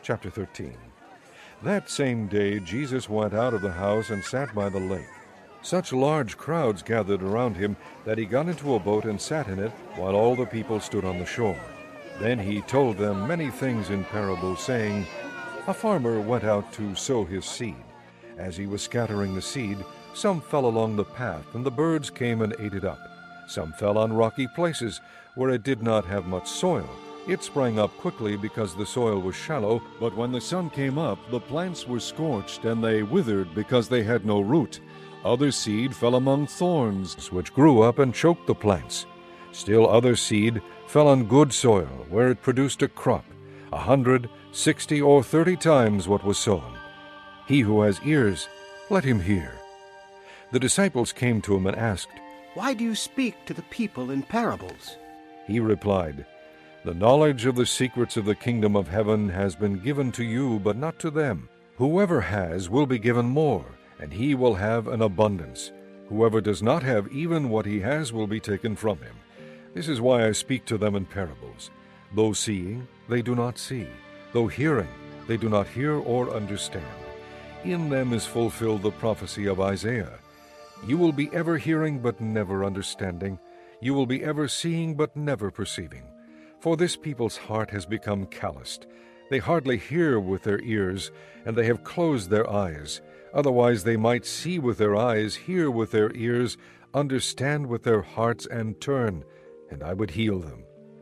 Chapter 13. That same day Jesus went out of the house and sat by the lake. Such large crowds gathered around him that he got into a boat and sat in it, while all the people stood on the shore. Then he told them many things in parables, saying, A farmer went out to sow his seed. As he was scattering the seed, some fell along the path, and the birds came and ate it up. Some fell on rocky places, where it did not have much soil. It sprang up quickly because the soil was shallow, but when the sun came up, the plants were scorched, and they withered because they had no root. Other seed fell among thorns, which grew up and choked the plants. Still other seed fell on good soil, where it produced a crop, 100, 60, or 30 times what was sown. He who has ears, let him hear. The disciples came to him and asked, Why do you speak to the people in parables? He replied, The knowledge of the secrets of the kingdom of heaven has been given to you, but not to them. Whoever has will be given more, and he will have an abundance. Whoever does not have even what he has will be taken from him. This is why I speak to them in parables. Though seeing, they do not see. Though hearing, they do not hear or understand. In them is fulfilled the prophecy of Isaiah. You will be ever hearing but never understanding. You will be ever seeing but never perceiving. For this people's heart has become calloused. They hardly hear with their ears, and they have closed their eyes. Otherwise they might see with their eyes, hear with their ears, understand with their hearts, and turn, and I would heal them.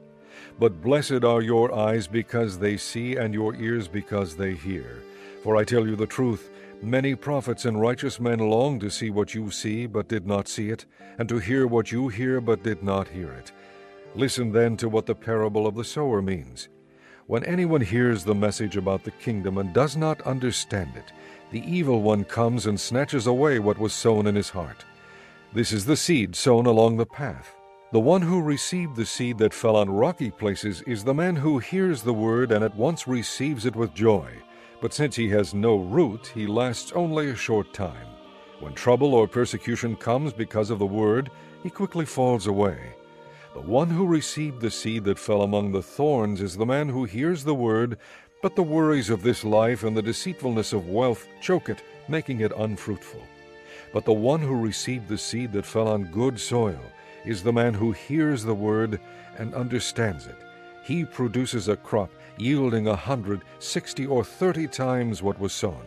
But blessed are your eyes because they see, and your ears because they hear. For I tell you the truth, many prophets and righteous men longed to see what you see, but did not see it, and to hear what you hear, but did not hear it. Listen then to what the parable of the sower means. When anyone hears the message about the kingdom and does not understand it, the evil one comes and snatches away what was sown in his heart. This is the seed sown along the path. The one who received the seed that fell on rocky places is the man who hears the word and at once receives it with joy. But since he has no root, he lasts only a short time. When trouble or persecution comes because of the word, he quickly falls away. The one who received the seed that fell among the thorns is the man who hears the word, but the worries of this life and the deceitfulness of wealth choke it, making it unfruitful. But the one who received the seed that fell on good soil is the man who hears the word and understands it. He produces a crop yielding 100, 60, or 30 times what was sown.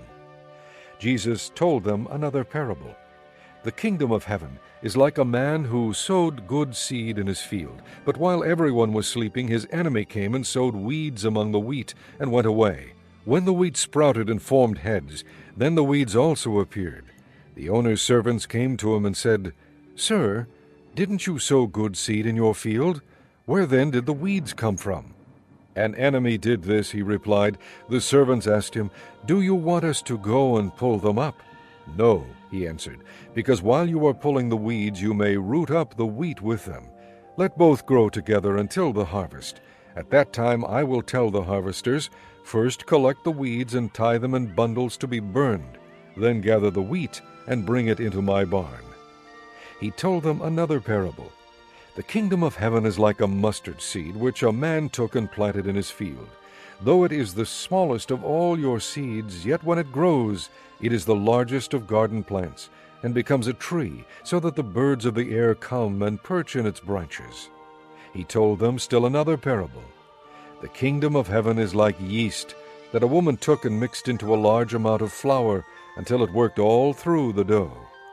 Jesus told them another parable. The kingdom of heaven is like a man who sowed good seed in his field. But while everyone was sleeping, his enemy came and sowed weeds among the wheat and went away. When the wheat sprouted and formed heads, then the weeds also appeared. The owner's servants came to him and said, Sir, didn't you sow good seed in your field? Where then did the weeds come from? An enemy did this, he replied. The servants asked him, Do you want us to go and pull them up? No, he answered, because while you are pulling the weeds, you may root up the wheat with them. Let both grow together until the harvest. At that time I will tell the harvesters, First collect the weeds and tie them in bundles to be burned. Then gather the wheat and bring it into my barn. He told them another parable. The kingdom of heaven is like a mustard seed, which a man took and planted in his field. Though it is the smallest of all your seeds, yet when it grows, it is the largest of garden plants, and becomes a tree, so that the birds of the air come and perch in its branches. He told them still another parable. The kingdom of heaven is like yeast, that a woman took and mixed into a large amount of flour, until it worked all through the dough.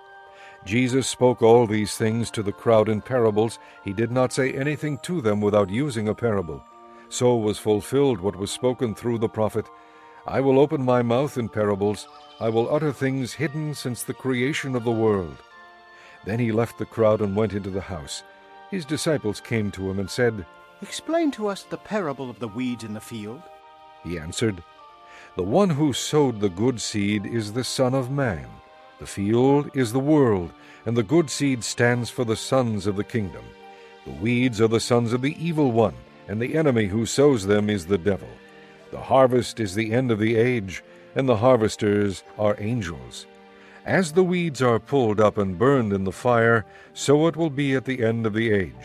Jesus spoke all these things to the crowd in parables. He did not say anything to them without using a parable. So was fulfilled what was spoken through the prophet, I will open my mouth in parables. I will utter things hidden since the creation of the world. Then he left the crowd and went into the house. His disciples came to him and said, Explain to us the parable of the weeds in the field. He answered, The one who sowed the good seed is the Son of Man. The field is the world, and the good seed stands for the sons of the kingdom. The weeds are the sons of the evil one, and the enemy who sows them is the devil. The harvest is the end of the age, and the harvesters are angels. As the weeds are pulled up and burned in the fire, so it will be at the end of the age. The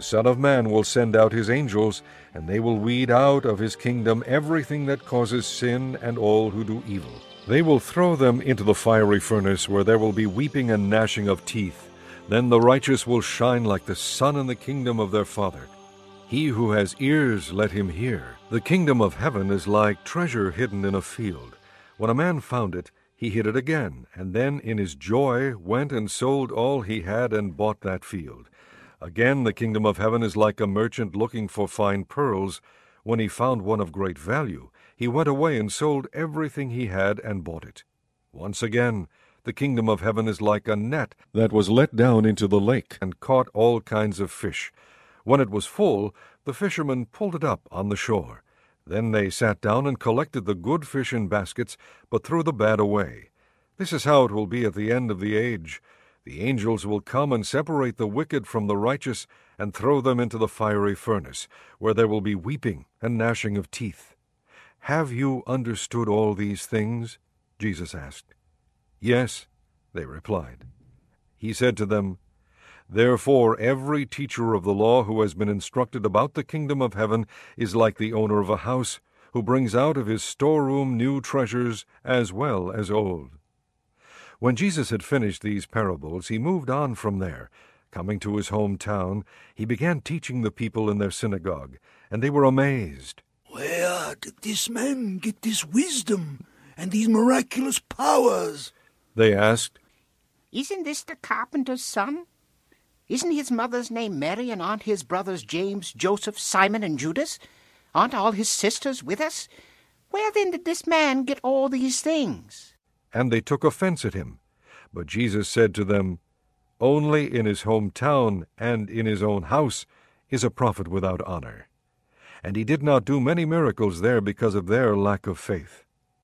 The Son of Man will send out his angels, and they will weed out of his kingdom everything that causes sin and all who do evil. They will throw them into the fiery furnace, where there will be weeping and gnashing of teeth. Then the righteous will shine like the sun in the kingdom of their Father. He who has ears, let him hear. The kingdom of heaven is like treasure hidden in a field. When a man found it, he hid it again, and then in his joy went and sold all he had and bought that field. Again, the kingdom of heaven is like a merchant looking for fine pearls. When he found one of great value, he went away and sold everything he had and bought it. Once again, the kingdom of heaven is like a net that was let down into the lake and caught all kinds of fish. When it was full, the fishermen pulled it up on the shore. Then they sat down and collected the good fish in baskets, but threw the bad away. This is how it will be at the end of the age. The angels will come and separate the wicked from the righteous and throw them into the fiery furnace, where there will be weeping and gnashing of teeth. Have you understood all these things? Jesus asked. Yes, they replied. He said to them, Therefore every teacher of the law who has been instructed about the kingdom of heaven is like the owner of a house, who brings out of his storeroom new treasures as well as old. When Jesus had finished these parables, he moved on from there. Coming to his hometown, he began teaching the people in their synagogue, and they were amazed. Where did this man get this wisdom and these miraculous powers? They asked. Isn't this the carpenter's son? Isn't his mother's name Mary, and aren't his brothers James, Joseph, Simon, and Judas? Aren't all his sisters with us? Where then did this man get all these things? And they took offense at him. But Jesus said to them, Only in his hometown and in his own house is a prophet without honor. And he did not do many miracles there because of their lack of faith.